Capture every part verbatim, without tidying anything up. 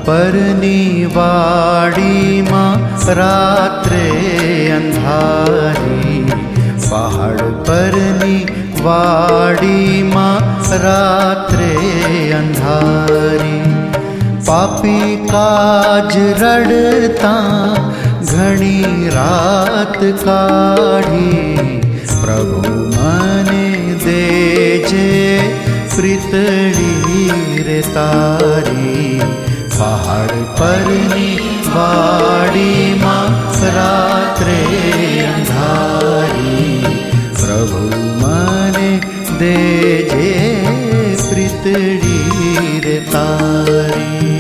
पરની વાડીમાં રાત્રે અંધારી, પહાડ પરની વાડીમાં રાત્રે અંધારી. પાપી કાજ રડતા ઘણી રાત કાઢી, પ્રભુ મને દેજે પ્રીતડી રે તારી. પહાડ પરની વાડીમાં રાત્રે અંધારી, પ્રભુ મને દેજે પ્રીતડી રે તારી.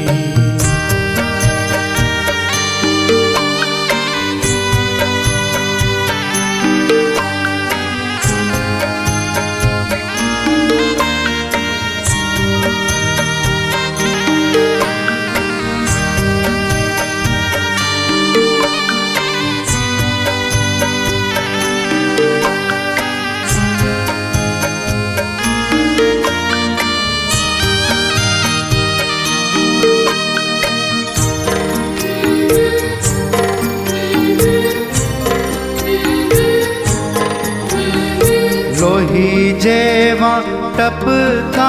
લોહી જેવા ટપકા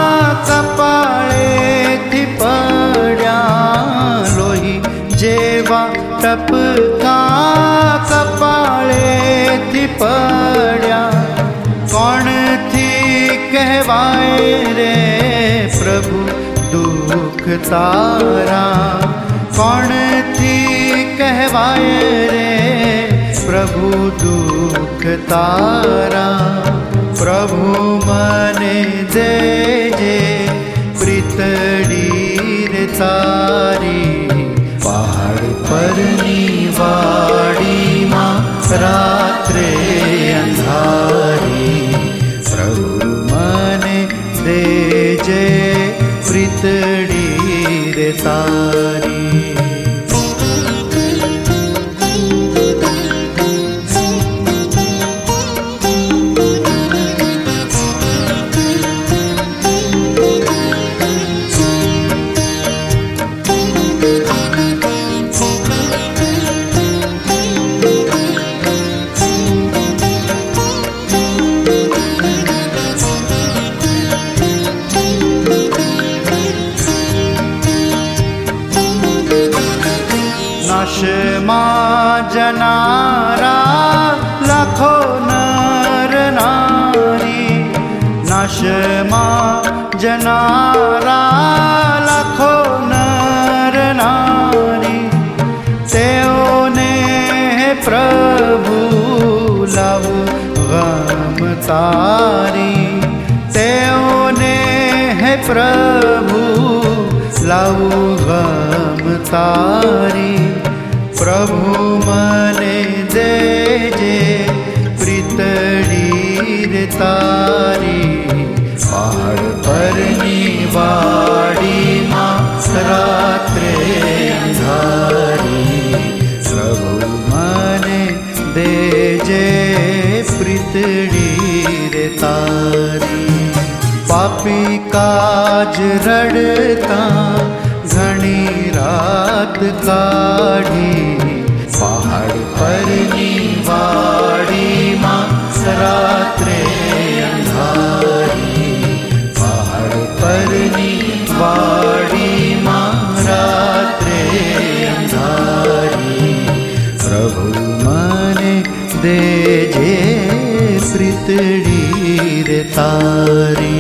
કપાળેથી પડ્યા, લોહી જેવા ટપકા કપાળેથી પડ્યા. કોણથી કહેવાય રે પ્રભુ દુઃખ તારા, કોણથી કહેવાય રે પ્રભુ દુઃખ તારા. પ્રભુ મને દેજે પ્રીતડી રે તારી. પહાડ પરની વાડીમાં રાત્રે અંધારી, પ્રભુ મને દેજે પ્રીતડી રે તારી. નાશમાં જનારા લાખો નર નારી, નાશમાં જનારા લાખો નર નારી. તેઓને પ્રભુ લાવું ગમ તારી, તેઓને પ્રભુ લાવું ગમ તારી. પ્રભુ મને દેજે પ્રીતડી રે તારી. પહાડ પરની વાડીમાં રાત્રે અંધારી, પ્રભુ મને દેજે પ્રીતડી રે તારી. પાપી કાજ રડતા ઘણી રાત કાઢી, પહાડ પરની વાડીમાં રાત્રે અંધારી, પહાડ પરની વાડીમાં રાત્રે અંધારી. પ્રભુ મને દેજે પ્રીતડી રે તારી.